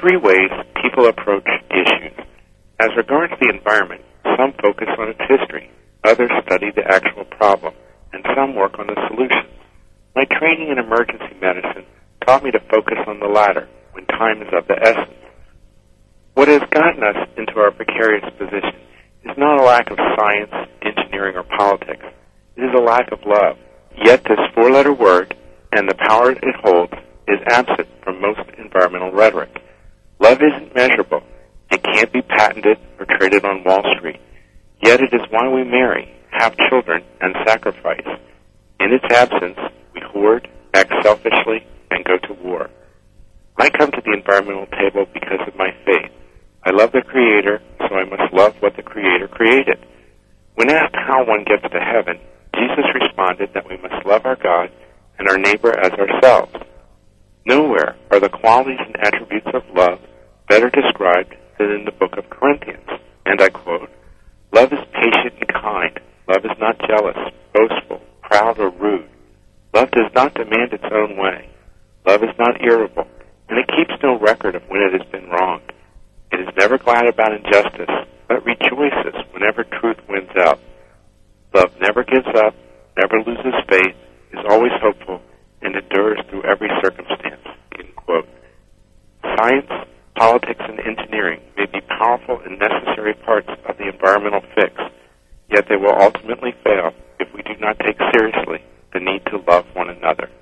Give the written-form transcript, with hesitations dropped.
three ways people approach issues. As regards the environment, some focus on its history, others study the actual problem, and some work on the solutions. My training in emergency medicine taught me to focus on the latter when time is of the essence. What has gotten us into our precarious position is not a lack of science, engineering, or politics. It is a lack of love. Yet this four-letter word and the power it holds is absent from most environmental rhetoric. Love isn't measurable. It can't be patented or traded on Wall Street. Yet it is why we marry, have children, and sacrifice. In its absence, we hoard, act selfishly, and go to war. I come to the environmental table because of my faith. I love the Creator, so I must love what the Creator created. When asked how one gets to heaven, Jesus responded that we must love our God and our neighbor as ourselves. Nowhere are the qualities and attributes of love better described than in the book of Corinthians. And I quote, "Love is patient and kind. Love is not jealous, boastful, proud, or rude. Love does not demand its own way. Love is not irritable, and it keeps no record of when it has been wronged. It is never glad about injustice, but rejoices whenever truth wins out. Love never gives up, never loses faith, is always hopeful, and endures through every circumstance." End quote. Science, politics, and engineering may be powerful and necessary parts of the environmental fix, yet they will ultimately fail if we do not take seriously the need to love one another.